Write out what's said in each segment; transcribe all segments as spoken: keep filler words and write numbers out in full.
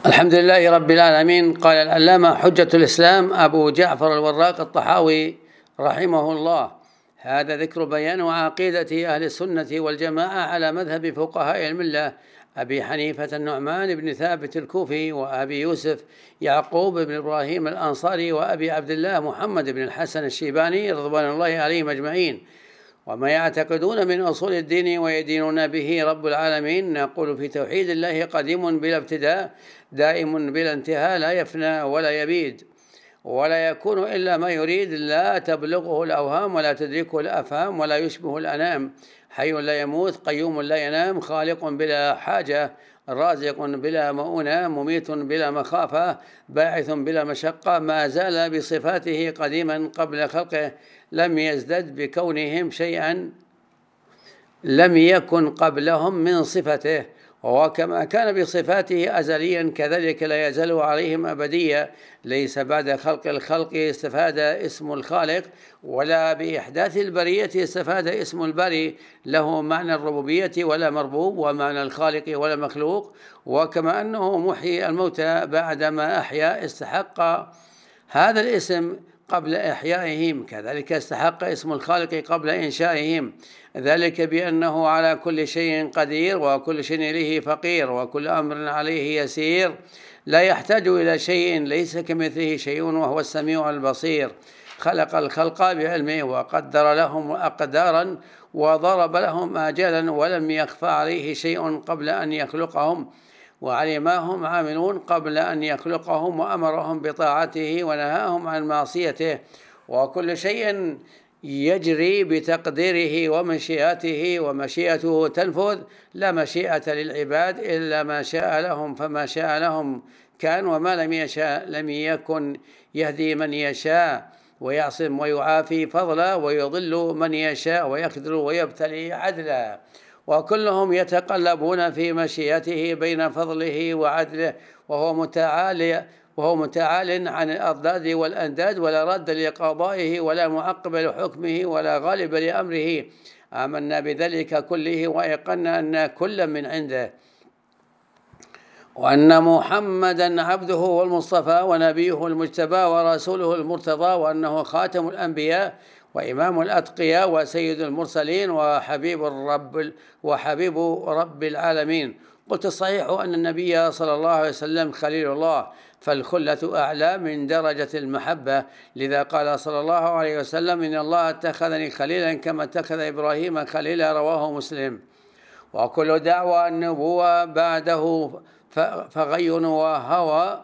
الحمد لله رب العالمين. قال العلامة حجة الإسلام أبو جعفر الوراق الطحاوي رحمه الله: هذا ذكر بيان عقيدة أهل السنة والجماعة على مذهب فقهاء الملة أبي حنيفة النعمان بن ثابت الكوفي، وأبي يوسف يعقوب بن إبراهيم الأنصاري، وأبي عبد الله محمد بن الحسن الشيباني رضوان الله عليهم أجمعين، وما يعتقدون من أصول الدين ويدينون به رب العالمين. نقول في توحيد الله قديم بلا ابتداء، دائم بلا انتهاء، لا يفنى ولا يبيد ولا يكون إلا ما يريد، لا تبلغه الأوهام ولا تدركه الأفهام ولا يشبه الأنام، حي لا يموت، قيوم لا ينام، خالق بلا حاجة، رازق بلا مؤونة، مميت بلا مخافة، باعث بلا مشقة، ما زال بصفاته قديما قبل خلقه، لم يزدد بكونهم شيئا لم يكن قبلهم من صفته، وكما كان بصفاته أزليا كذلك لا يزال عليهم أبديا، ليس بعد خلق الخلق استفاد اسم الخالق، ولا بإحداث البرية استفاد اسم الباري، له معنى الربوبية ولا مربوب، ومعنى الخالق ولا مخلوق. وكما أنه محيي الموتى بعدما أحيا استحق هذا الاسم قبل إحيائهم، كذلك استحق اسم الخالق قبل إنشائهم، ذلك بأنه على كل شيء قدير، وكل شيء إليه فقير، وكل أمر عليه يسير، لا يحتاج إلى شيء، ليس كمثله شيء وهو السميع البصير. خلق الخلق بعلمه وقدر لهم أقدارا وضرب لهم آجالا، ولم يخفى عليه شيء قبل أن يخلقهم، وعلماهم عاملون قبل أن يخلقهم، وأمرهم بطاعته ونهاهم عن معصيته، وكل شيء يجري بتقديره ومشيئته، ومشيئته تنفذ، لا مشيئة للعباد إلا ما شاء لهم، فما شاء لهم كان، وما لم يشاء لم يكن. يهدي من يشاء ويعصم ويعافي فضلا، ويضل من يشاء ويخذل ويبتلي عدلا، وكلهم يتقلبون في مشيئته بين فضله وعدله، وهو متعالي وهو متعال عن الأضداد والأنداد، ولا رد لقضائه ولا معقب لحكمه ولا غالب لأمره. آمنا بذلك كله، وأيقنا أن كل من عنده، وأن محمدا عبده والمصطفى ونبيه المجتبى ورسوله المرتضى، وأنه خاتم الأنبياء وإمام الأتقياء وسيد المرسلين وحبيب الرب وحبيب رب العالمين. قلت الصحيح أن النبي صلى الله عليه وسلم خليل الله، فالخلة أعلى من درجة المحبة، لذا قال صلى الله عليه وسلم: إن الله اتخذني خليلا كما اتخذ إبراهيم خليلا، رواه مسلم. وكل دعوى النبوة بعده فغي وهوى،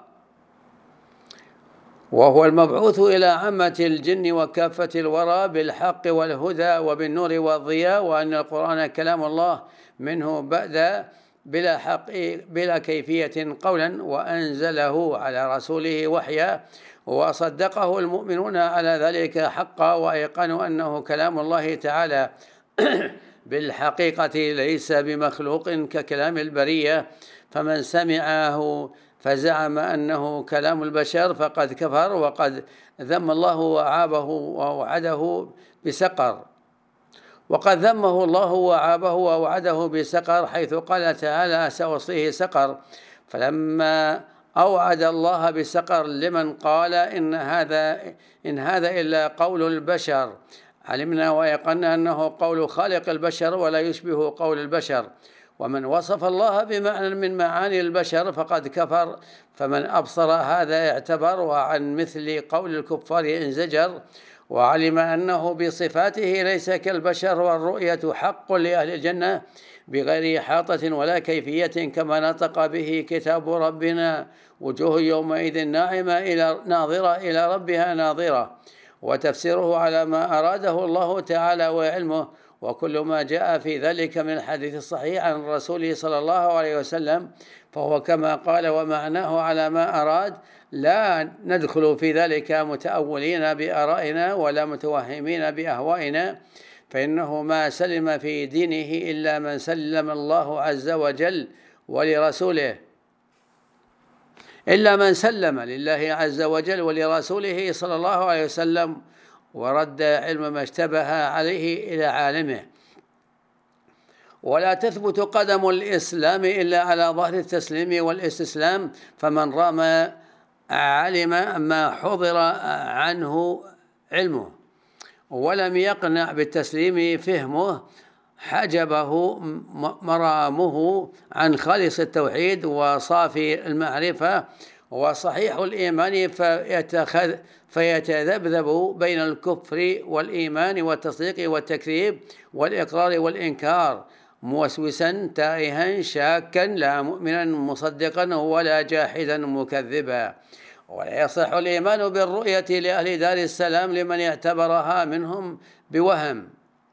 وهو المبعوث إلى عامة الجن وكافة الورى بالحق والهدى وبالنور والضياء، وأن القرآن كلام الله منه بدأ بلا حق بلا كيفية قولا، وأنزله على رسوله وحيا، وصدقه المؤمنون على ذلك حقا، وأيقنوا أنه كلام الله تعالى بالحقيقة ليس بمخلوق ككلام البرية، فمن سمعه فزعم أنه كلام البشر فقد كفر، وقد ذم الله وعابه ووعده بسقر وقد ذمه الله وعابه ووعده بسقر، حيث قال تعالى: سأصليه سقر. فلما أوعد الله بسقر لمن قال إن هذا إن هذا إلا قول البشر، علمنا ويقنا أنه قول خالق البشر ولا يشبه قول البشر. ومن وصف الله بمعنى من معاني البشر فقد كفر، فمن أبصر هذا اعتبر، وعن مثل قول الكفار انزجر، وعلم أنه بصفاته ليس كالبشر، والرؤية حق لأهل الجنة بغير إحاطة ولا كيفية، كما نطق به كتاب ربنا: وجوه يومئذ ناعمة إلى ناظرة إلى ربها ناظرة. وتفسيره على ما أراده الله تعالى وعلمه، وكل ما جاء في ذلك من الحديث الصحيح عن رسوله صلى الله عليه وسلم فهو كما قال ومعناه على ما أراد، لا ندخل في ذلك متأولين بآرائنا ولا متوهمين بأهوائنا، فإنه ما سلم في دينه إلا من سلم الله عز وجل ولرسوله إلا من سلم لله عز وجل ولرسوله صلى الله عليه وسلم، ورد علم ما اشتبه عليه إلى عالمه. ولا تثبت قدم الإسلام إلا على ظهر التسليم والاستسلام، فمن رام علم ما حضر عنه علمه ولم يقنع بالتسليم فهمه حجبه مرامه عن خالص التوحيد وصافي المعرفة وصحيح الإيمان، فيتخذ فيتذبذب بين الكفر والإيمان والتصديق والتكذيب والإقرار والإنكار، موسوسا تائها شاكا لا مؤمنا مصدقا ولا جاحدا مكذبا. ولا يصح الإيمان بالرؤية لأهل دار السلام لمن اعتبرها منهم بوهم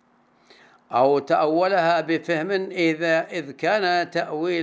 أو تأولها بفهم، إذا إذ كان تأويل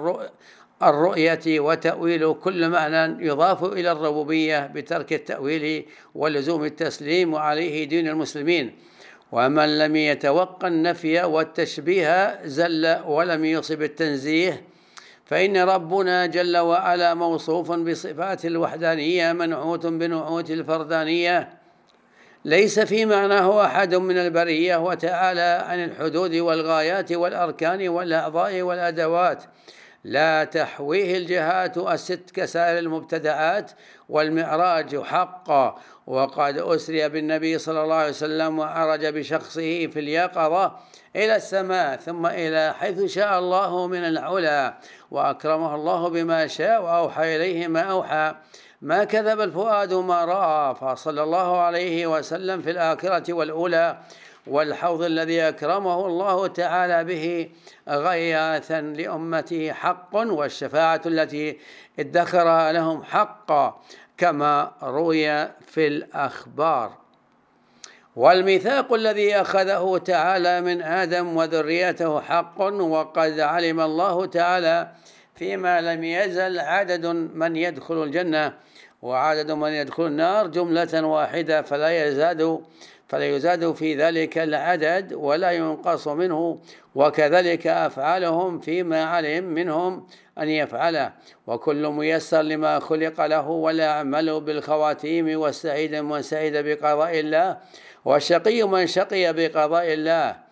الرؤية وتأويل كل معنى يضاف إلى الربوبية بترك التأويل ولزوم التسليم، وعليه دين المسلمين. ومن لم يتوقع النفي والتشبيه زل ولم يصب التنزيه، فإن ربنا جل وعلا موصوف بصفات الوحدانية منعوت بنعوت الفردانية، ليس في معناه أحد من البرية، وتعالى عن الحدود والغايات والأركان والأعضاء والأدوات، لا تحويه الجهات الست كسائر المبتدعات. والمعراج حقا، وقد أسري بالنبي صلى الله عليه وسلم وعرج بشخصه في اليقظة إلى السماء ثم إلى حيث شاء الله من العلا، وأكرمه الله بما شاء وأوحى إليه ما أوحى، ما كذب الفؤاد ما رأى، فصلى الله عليه وسلم في الآخرة والأولى، والحوض الذي أكرمه الله تعالى به غياثا لأمته حق، والشفاعة التي ادخرها لهم حقا كما روي في الأخبار. والميثاق الذي أخذه تعالى من آدم وذريته حق، وقد علم الله تعالى فيما لم يزل عدد من يدخل الجنة وعدد من يدخل النار جملة واحدة، فلا يزاد فلا يزاد في ذلك العدد ولا ينقص منه، وكذلك أفعالهم فيما علم منهم أن يفعله، وكل ميسر لما خلق له، ولا يعمل بالخواتيم، والسعيد من سعيد بقضاء الله، والشقي من شقي بقضاء الله.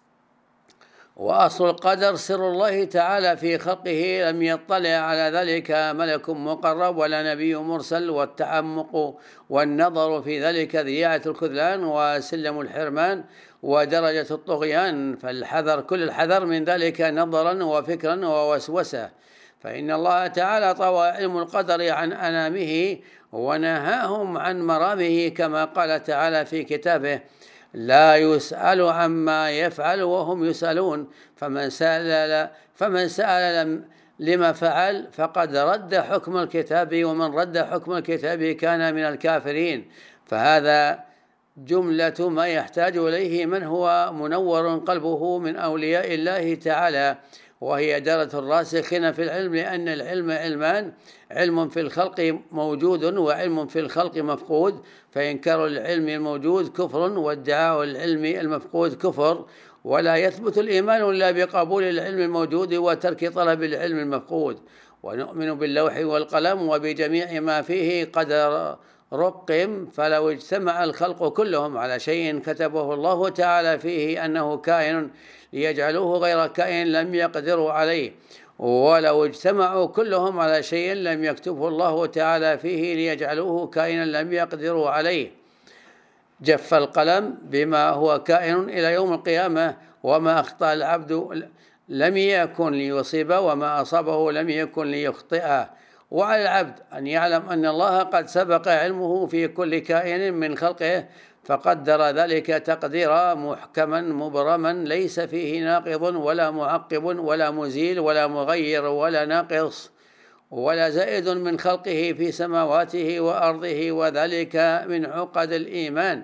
وأصل القدر سر الله تعالى في خلقه، لم يطلع على ذلك ملك مقرب ولا نبي مرسل، والتعمق والنظر في ذلك ذريعة الخذلان وسلم الحرمان ودرجة الطغيان، فالحذر كل الحذر من ذلك نظرا وفكرا ووسوسة، فإن الله تعالى طوى علم القدر عن أنامه ونهاهم عن مرامه، كما قال تعالى في كتابه: لا يسأل عما يفعل وهم يسألون، فمن سأل فمن سأل لما فعل فقد رد حكم الكتاب، ومن رد حكم الكتاب كان من الكافرين. فهذا جملة ما يحتاج إليه من هو منور قلبه من أولياء الله تعالى، وهي دارة الراسخين في العلم، لأن العلم علمان: علم في الخلق موجود وعلم في الخلق مفقود، فإنكار العلم الموجود كفر وادعاء العلم المفقود كفر، ولا يثبت الإيمان إلا بقبول العلم الموجود وترك طلب العلم المفقود. ونؤمن باللوح والقلم وبجميع ما فيه قد رقم، فلو اجتمع الخلق كلهم على شيء كتبه الله تعالى فيه أنه كائن ليجعلوه غير كائن لم يقدروا عليه، ولو اجتمعوا كلهم على شيء لم يكتبه الله تعالى فيه ليجعلوه كائنا لم يقدروا عليه. جف القلم بما هو كائن إلى يوم القيامة، وما أخطأ العبد لم يكن ليصيبه، وما أصابه لم يكن ليخطئه. وعلى العبد أن يعلم أن الله قد سبق علمه في كل كائن من خلقه، فقدر ذلك تقديرا محكما مبرما، ليس فيه ناقض ولا معقب ولا مزيل ولا مغير ولا ناقص ولا زائد من خلقه في سماواته وأرضه، وذلك من عقد الإيمان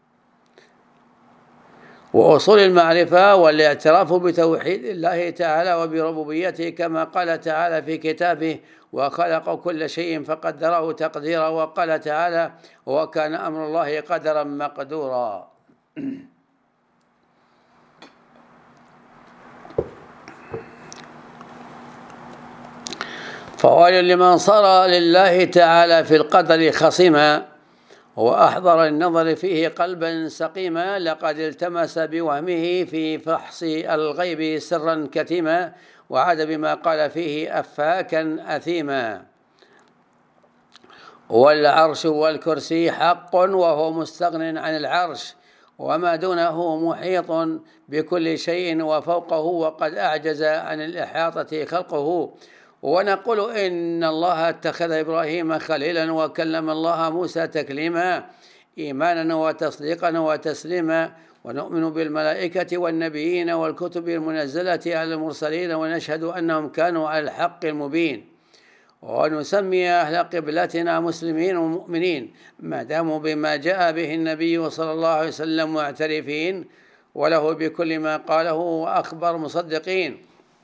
وأصول المعرفة والاعتراف بتوحيد الله تعالى وبربوبيته، كما قال تعالى في كتابه: وخلق كل شيء فقدره تقديرا. وقال تعالى: وكان أمر الله قدرا مقدورا. فويل لمن صار لله تعالى في القدر خصيما وأحضر النظر فيه قلبا سقيما لقد التمس بوهمه في فحص الغيب سرا كتيما وعاد بما قال فيه أفاكا أثيما. والعرش والكرسي حق وهو مستغن عن العرش وما دونه محيط بكل شيء وفوقه وقد أعجز عن الإحاطة خلقه. ونقول إن الله اتخذ إبراهيم خليلا وكلم الله موسى تكليما إيمانا وتصديقا وتسليما. ونؤمن بالملائكة والنبيين والكتب المنزلة على المرسلين ونشهد أنهم كانوا على الحق المبين. ونسمي أهل قبلتنا مسلمين ومؤمنين ما داموا بما جاء به النبي صلى الله عليه وسلم معترفين وله بكل ما قاله وأخبر مصدقين.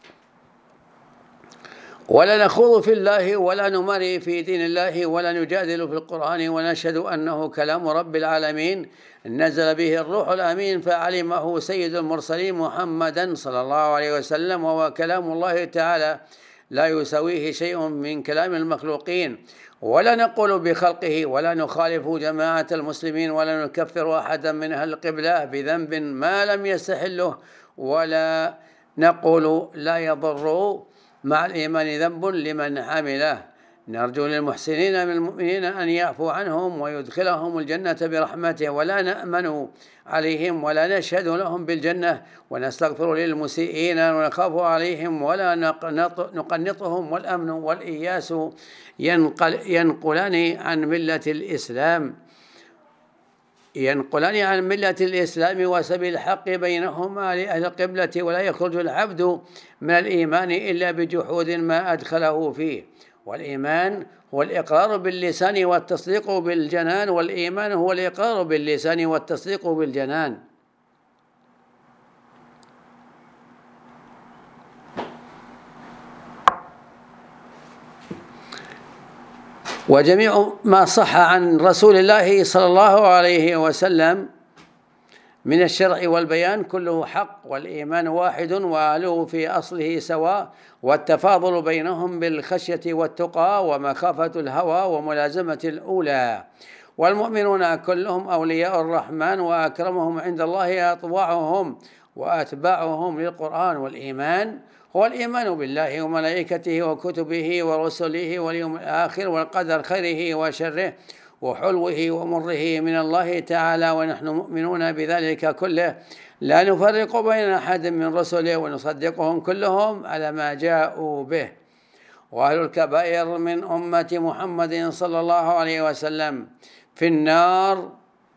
ولا نخوض في الله ولا نماري في دين الله ولا نجادل في القرآن ونشهد أنه كلام رب العالمين نزل به الروح الأمين فعلمه سيد المرسلين محمدا صلى الله عليه وسلم وهو كلام الله تعالى لا يساويه شيء من كلام المخلوقين. ولا نقول بخلقه ولا نخالف جماعة المسلمين ولا نكفر أحدا من أهل القبلة بذنب ما لم يستحله ولا نقول لا يضر مع الإيمان ذنب لمن عمله. نرجو للمحسنين من المؤمنين أن يعفو عنهم ويدخلهم الجنة برحمته ولا نأمن عليهم ولا نشهد لهم بالجنة ونستغفر للمسيئين ونخاف عليهم ولا نقنطهم. والأمن والإياس ينقل ينقلان عن ملة الإسلام ينقلان عن ملة الإسلام وسبيل الحق بينهما لأهل القبلة ولا يخرج العبد من الإيمان إلا بجحود ما أدخله فيه. والإيمان هو الإقرار باللسان والتصديق بالجنان والإيمان هو الإقرار باللسان والتصديق بالجنان. وجميع ما صح عن رسول الله صلى الله عليه وسلم من الشرع والبيان كله حق والإيمان واحد وأهله في أصله سواء والتفاضل بينهم بالخشية والتقى ومخافة الهوى وملازمة الأولى. والمؤمنون كلهم أولياء الرحمن وأكرمهم عند الله أطوعهم وأتباعهم للقرآن. والإيمان هو الإيمان بالله وملائكته وكتبه ورسله واليوم الآخر والقدر خيره وشره وحلوه ومره من الله تعالى ونحن مؤمنون بذلك كله لا نفرق بين أحد من رسله ونصدقهم كلهم على ما جاءوا به. وأهل الكبائر من أمة محمد صلى الله عليه وسلم في النار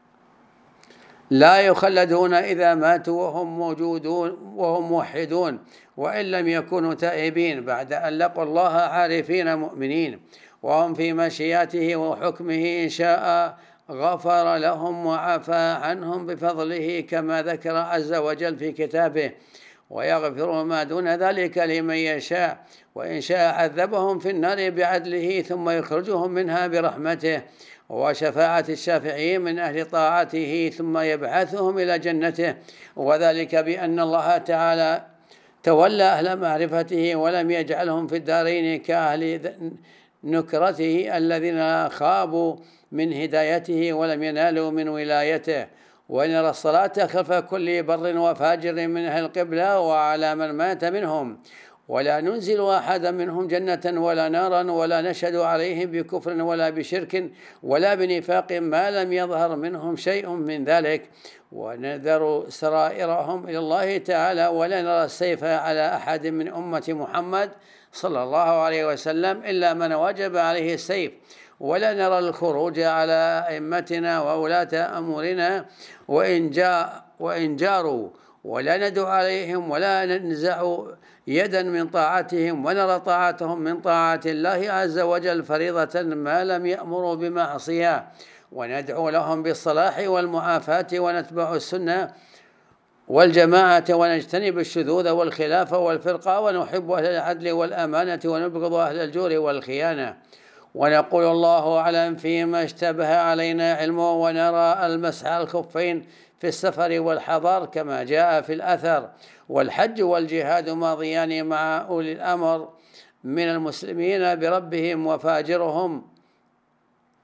لا يخلدون إذا ماتوا وهم موجودون وهم موحدون وإن لم يكونوا تائبين بعد أن لقوا الله عارفين مؤمنين وهم في مشيئته وحكمه إن شاء غفر لهم وعفى عنهم بفضله كما ذكر عز وجل في كتابه ويغفر ما دون ذلك لمن يشاء وإن شاء عذبهم في النار بعدله ثم يخرجهم منها برحمته وشفاعة الشافعين من أهل طاعته ثم يبعثهم إلى جنته وذلك بأن الله تعالى تولى أهل معرفته ولم يجعلهم في الدارين كأهل نكرته الذين خابوا من هدايته ولم ينالوا من ولايته. ونرى الصلاة خلف كل بر وفاجر من أهل القبلة وعلى من مات منهم ولا ننزل أحدا منهم جنة ولا نارا ولا نشهد عليهم بكفر ولا بشرك ولا بنفاق ما لم يظهر منهم شيء من ذلك ونذر سرائرهم إلى الله تعالى ولا نرى السيف على أحد من أمة محمد صلى الله عليه وسلم إلا من وجب عليه السيف ولا نرى الخروج على أئمتنا وولاة أمورنا وإن جاء وإن جاروا ولا ندعو عليهم ولا ننزع يدا من طاعتهم ونرى طاعتهم من طاعة الله عز وجل فريضة ما لم يأمروا بمعصية وندعو لهم بالصلاح والمعافاة ونتبع السنة والجماعة ونجتنب الشذوذ والخلاف والفرقة ونحب أهل العدل والأمانة ونبغض أهل الجور والخيانة ونقول الله أعلم فيما اشتبه علينا علمه ونرى المسح على الخفين في السفر والحضر كما جاء في الأثر والحج والجهاد ماضيان مع أولي الأمر من المسلمين بربهم وفاجرهم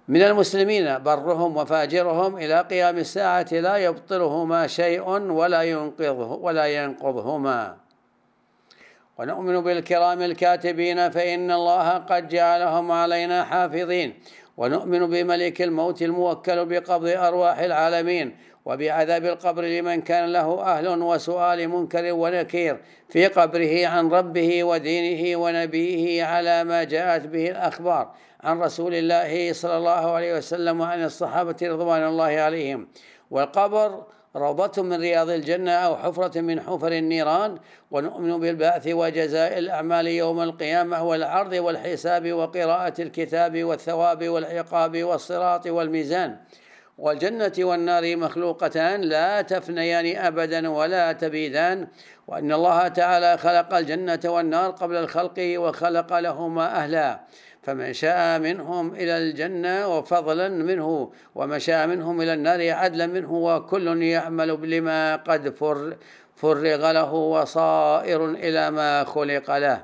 من المسلمين برهم وفاجرهم إلى قيام الساعة لا يبطلهما شيء ولا ينقضه ولا ينقضهما. ونؤمن بالكرام الكاتبين فإن الله قد جعلهم علينا حافظين. ونؤمن بملك الموت الموكل بقبض أرواح العالمين وبعذاب القبر لمن كان له أهل وسؤال منكر ونكير في قبره عن ربه ودينه ونبيه على ما جاءت به الأخبار عن رسول الله صلى الله عليه وسلم وعن الصحابة رضوان الله عليهم. والقبر روضة من رياض الجنة أو حفرة من حفر النيران. ونؤمن بالبعث وجزاء الأعمال يوم القيامة والعرض والحساب وقراءة الكتاب والثواب والعقاب والصراط والميزان. والجنة والنار مخلوقتان لا تفنيان أبدا ولا تبيدان. وأن الله تعالى خلق الجنة والنار قبل الخلق وخلق لهما أهلا، فمن شاء منهم إلى الجنة وفضلا منه ومن شاء منهم إلى النار عدلا منه، وكل يعمل لما قد فرغ له وصائر إلى ما خلق له.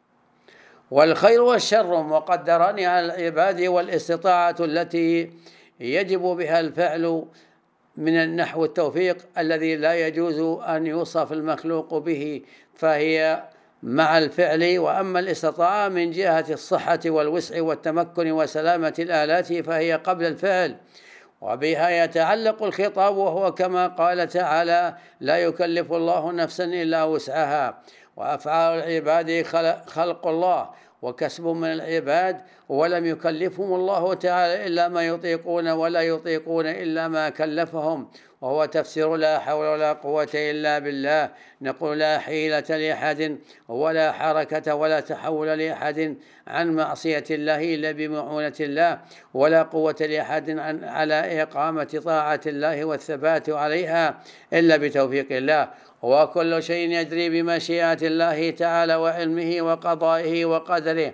والخير والشر مقدران على العباد، والاستطاعة التي يجب بها الفعل من النحو التوفيق الذي لا يجوز أن يوصف المخلوق به فهي مع الفعل. وأما الاستطاعة من جهة الصحة والوسع والتمكن وسلامة الآلات فهي قبل الفعل، وبها يتعلق الخطاب، وهو كما قال تعالى: لا يكلف الله نفسا إلا وسعها. وأفعال العباد خلق الله وكسب من العباد، ولم يكلفهم الله تعالى إلا ما يطيقون ولا يطيقون إلا ما كلفهم، وهو تفسير لا حول ولا قوة إلا بالله. نقول لا حيلة لأحد ولا حركة ولا تحول لأحد عن معصية الله إلا بمعونة الله، ولا قوة لأحد على إقامة طاعة الله والثبات عليها إلا بتوفيق الله. وكل شيء يجري بمشيئة الله تعالى وعلمه وقضائه وقدره.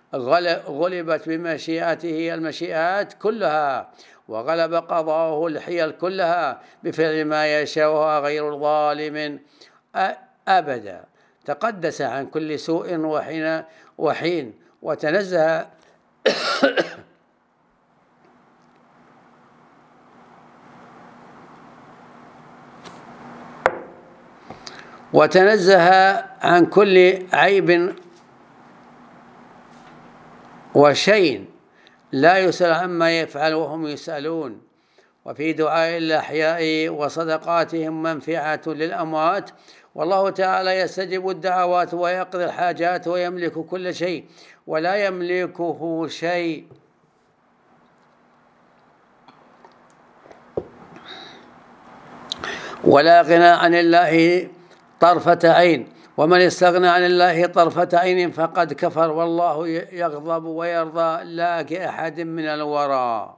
غلبت بمشيئته المشيئات كلها، وغلب قضاءه الحيل كلها بفعل ما يشاء غير ظالم أبدا. تقدس عن كل سوء وحين وحين وتنزه وتنزه عن كل عيب وشيء لا يسأل عما يفعل وهم يسألون. وفي دعاء الأحياء وصدقاتهم منفعة للأموات، والله تعالى يستجيب الدعوات ويقضي الحاجات ويملك كل شيء ولا يملكه شيء. ولا غنى عن الله طرفة عين، ومن استغنى عن الله طرفة عين فقد كفر، والله يغضب ويرضى لا كأحد من الورى.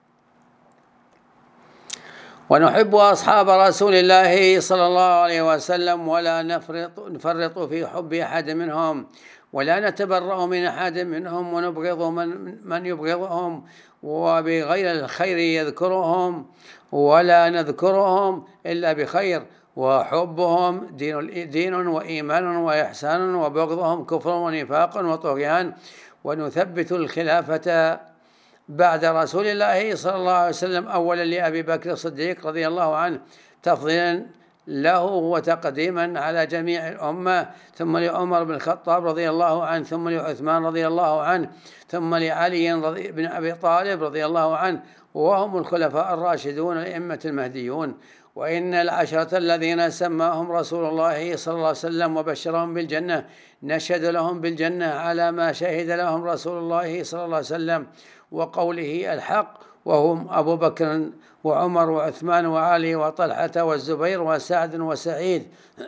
ونحب أصحاب رسول الله صلى الله عليه وسلم ولا نفرط, نفرط في حب أحد منهم، ولا نتبرأ من أحد منهم، ونبغض من, من يبغضهم، وبغير الخير يذكرهم ولا نذكرهم إلا بخير. وحبهم دين, دين وإيمان وإحسان، وبغضهم كفر ونفاق وطغيان. ونثبت الخلافة بعد رسول الله صلى الله عليه وسلم أولا لأبي بكر الصديق رضي الله عنه تفضيلا له وتقديما على جميع الأمة، ثم لعمر بن الخطاب رضي الله عنه، ثم لعثمان رضي الله عنه، ثم لعلي بن أبي طالب رضي الله عنه، وهم الخلفاء الراشدون الأئمة المهديون. وإن العشرة الذين سماهم رسول الله صلى الله عليه وسلم وبشرهم بالجنة نشهد لهم بالجنة على ما شهد لهم رسول الله صلى الله عليه وسلم وقوله الحق، وهم أبو بكر وعمر وعثمان وعلي وطلحة والزبير وسعد وسعيد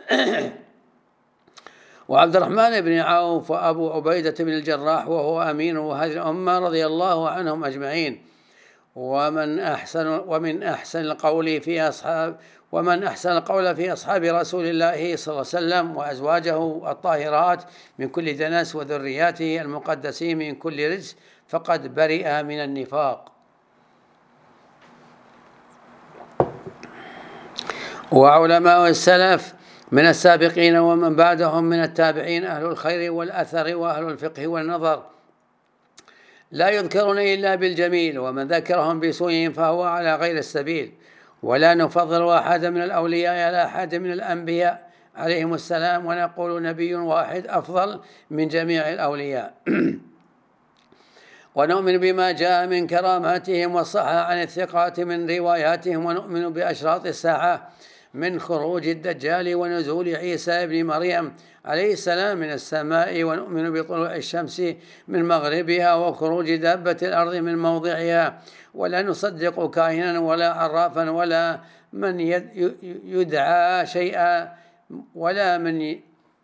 وعبد الرحمن بن عوف وأبو عبيدة بن الجراح وهو أمين هذه الأمة رضي الله عنهم أجمعين. ومن أحسن ومن أحسن القول في أصحاب ومن أحسن القول في أصحاب رسول الله صلى الله عليه وسلم وأزواجه الطاهرات من كل دنس، وذرياته المقدسين من كل رجس، فقد برئ من النفاق. وعلماء السلف من السابقين ومن بعدهم من التابعين أهل الخير والأثر وأهل الفقه والنظر لا يذكرون إلا بالجميل، ومن ذكرهم بسوء فهو على غير السبيل. ولا نفضل أحد من الأولياء على أحد من الأنبياء عليهم السلام، ونقول نبي واحد أفضل من جميع الأولياء. ونؤمن بما جاء من كراماتهم وصح عن الثقات من رواياتهم، ونؤمن بأشراط الساعة من خروج الدجال ونزول عيسى ابن مريم عليه السلام من السماء، ونؤمن بطلوع الشمس من مغربها وخروج دابة الأرض من موضعها. ولا نصدق كاهنا ولا عرافا ولا من يدعى شيئا ولا من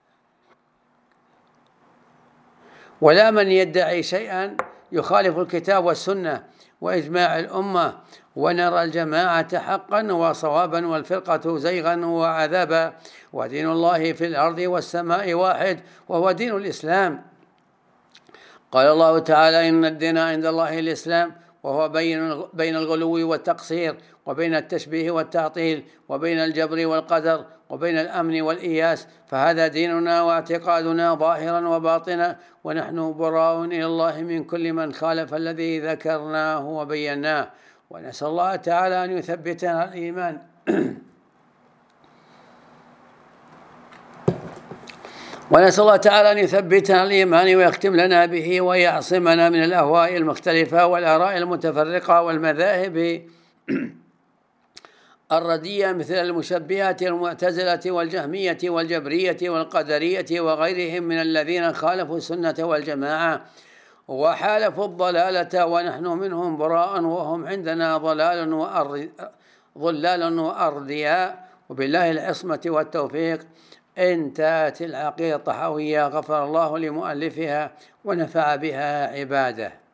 ولا من يدعي شيئا يخالف الكتاب والسنة وإجماع الأمة، ونرى الجماعة حقا وصوابا والفرقة زيغا وعذابا، ودين الله في الأرض والسماء واحد وهو دين الإسلام. قال الله تعالى: إن الدين عند الله الإسلام، وهو بين بين الغلو والتقصير، وبين التشبيه والتعطيل، وبين الجبر والقدر، وبين الأمن والإياس، فهذا ديننا واعتقادنا ظاهرا وباطنا، ونحن براء إلى الله من كل من خالف الذي ذكرناه وبيناه. ونسأل الله تعالى أن يثبتنا على الإيمان ونسأل الله تعالى أن يثبتنا على الإيمان ويختم لنا به، ويعصمنا من الأهواء المختلفة والآراء المتفرقة والمذاهب الردية مثل المشبهة والمعتزلة والجهمية والجبرية والقدرية وغيرهم من الذين خالفوا السنة والجماعة وحالفوا الضلالة، ونحن منهم براء، وهم عندنا ضلال ضلال وأردياء، وبالله العصمة والتوفيق. انتهت العقيدة الطحاوية، غفر الله لمؤلفها ونفع بها عباده.